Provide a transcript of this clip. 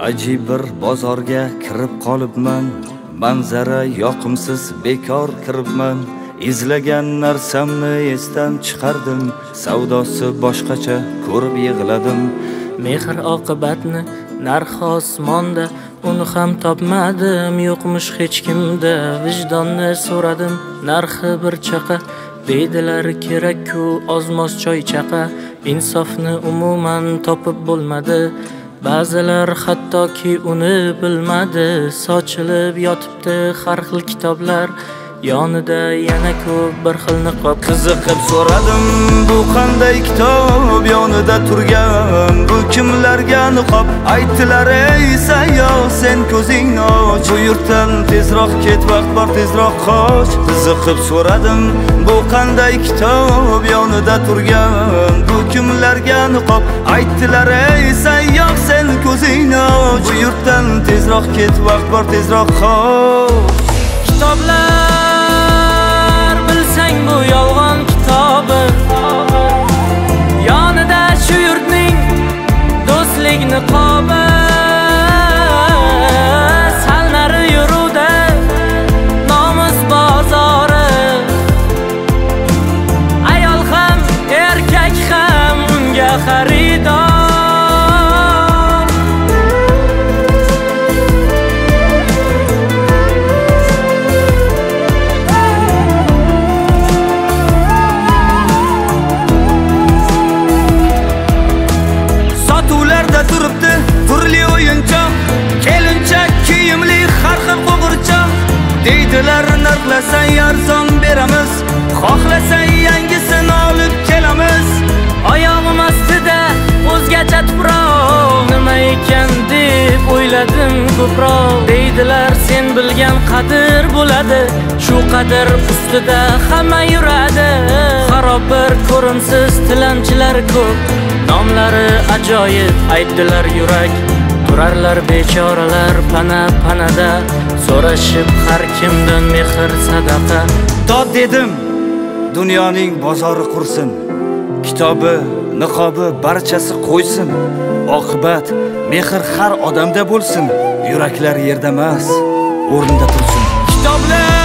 Ajib bir bozorga kirib qolibman, manzara yoqimsiz bekor kiribman. İzlagan narsamni esdan chiqardim, savdosi boshqacha ko'rib yig'ladim. Mehr oqibatni narxi osmonda, uni ham topmadim, yo'qmish hech kimda. Vijdonni so'radim, narxi bir chaqa, deydilar kerak-ku ozmos choy chaqa. Insofni umuman topib bo'lmadi, ba'zilar hattoki uni bilmadi. Sochilib yotibdi har xil kitoblar, yonida yana ko'p bir xil niqob. Qiziqib so'radim, bu qanday kitob yonida turgan, bu kimlarga niqob? Aytdilar, ey sayyoh, sen ko'zingni och, bu yurtdan tezroq ket, vaqt bor tezroq qoch. Qiziqib so'radim, bu qanday kitob yonida turgan, bu kimlarga niqob? Aytdilar, ey sayyoh, sen ko'zingni och, bu yurtdan tezroq ket, vaqt bor tezroq qoch. Kitoblar bilsang bu yolg'on kitobi, yonida shu yurtning do'stlik niqobi. Sal nari yuruvda nomus bozori, ayol ham erkak ham unga xaridor. Turibdi turli o'yinchoq, kelinchak kiyimli har xil qo'g'irchoq. Deydilar, narxlasang arzon beramiz, xohlasang yangisini olib kelamiz. Oyog'im ostida o'zgacha tuproq, nima ekan deb o'yladim ko'proq. Deydilar, sen bilgan qadr bo'ladi, shu qadr ustida hamma yuradi. Xarob bir ko'rimsiz tilanchilar ko'p, nomlari ajoyib, aytdilar yurak. Turarlar bechoralar pana-panada, so'rashib har kimdan mehr sadaqa. Dod dedim, dunyoning bozori qursin, kitobi, niqobi barchasi qo'ysin. Oqibat mehr har odamda bo'lsin, yuraklar yerda emas, o'rnida tursin. Kitoblar